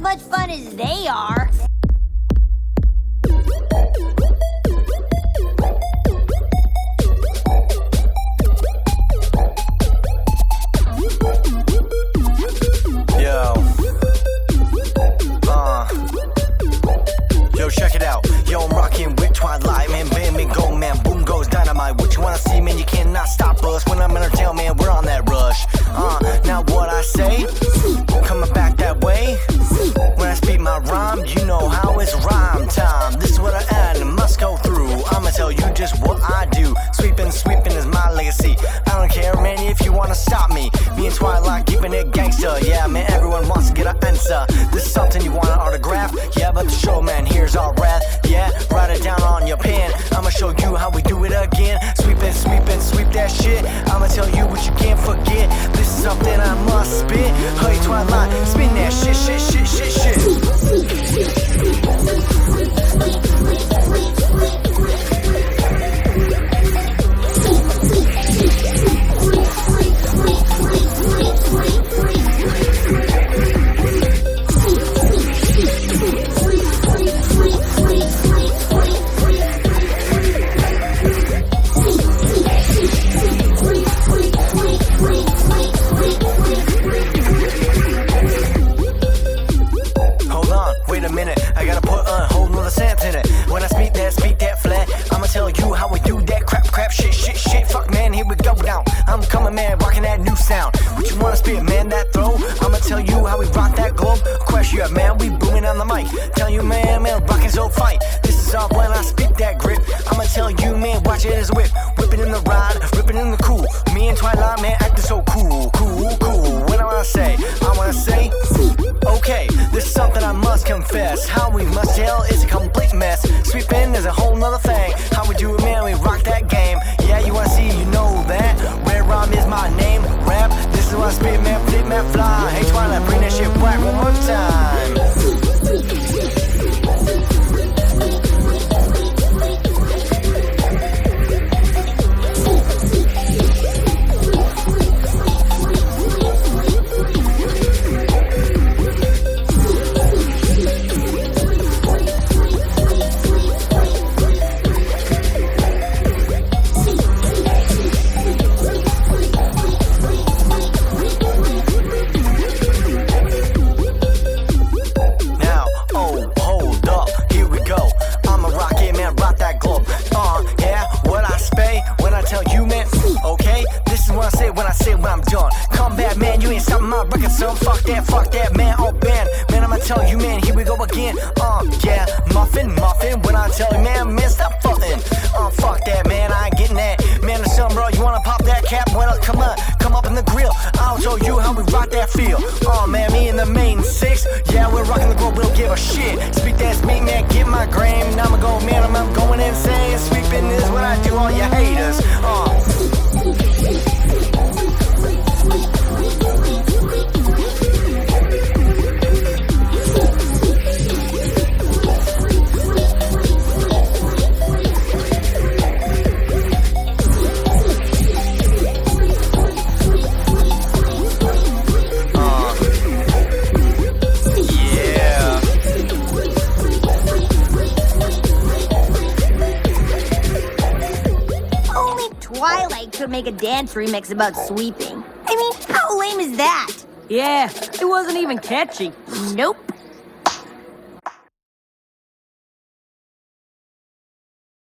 much fun as they are. Yo, check it out. Yo, I'm rocking with Twilight, man. Bam, and go, man. Boom goes dynamite. What you wanna see, man? You cannot stop us. When I'm in our tail, man, we're on that rush. Now what I say, coming back that way. When I speak my rhyme, you know how it's rhyme time. This is what I add and must go through. I'ma tell you just what I do. Sweeping is my legacy. I don't care, man, if you wanna stop me. Me and Twilight keeping it gangster. Yeah, man, everyone wants to get an answer. This is something you want an autograph? Yeah, but the show, man, here's our wrath. Yeah, write it down on your pen. I'ma show you how we do it again. Sweep that shit. I'ma tell you what you can't forget. This is something I must spit. Hey, Twilight, spin that shit. Wait a minute, I gotta put a whole nother sense in it. When I speak that flat, I'ma tell you how we do that crap, shit, fuck man, here we go now. I'm coming, man, rocking that new sound. What you wanna spit, man, that throw? I'ma tell you how we rock that globe. Crush you, man, we booming on the mic. Tell you, man, rocking so fight. This is all when I speak that grip. I'ma tell you, man, watch it as a whip. Whipping in the ride, ripping in the cool. Me and Twilight, man, acting so cool. When I wanna say, okay, this is something I must confess. How we must tell is a complete mess. Sweeping is a whole nother thing. How we do it, man, we rock that game. Yeah, you wanna see, you know that. Red Rhyme is my name, rap. This is what I spit, man, flip, man, fly. Hey, Twilight, bring that shit back one more time. When I'm done, come back, man, you ain't stopping my record, son. Fuck that, man, all band. Man, I'ma tell you, man, here we go again. Yeah, muffin, when I tell you, man, stop fucking. Fuck that, man, I ain't getting that. Man, the sun, bro, you wanna pop that cap? Well, come up in the grill. I'll show you how we rock that feel. Man, me and the main six, yeah, we're rocking the globe, we don't give a shit. Speak, man, get my gram. Now I'ma go, man, I'm going insane. Sweeping is what I do, all you haters. Twilight could make a dance remix about sweeping. I mean, how lame is that? Yeah, it wasn't even catchy. Nope.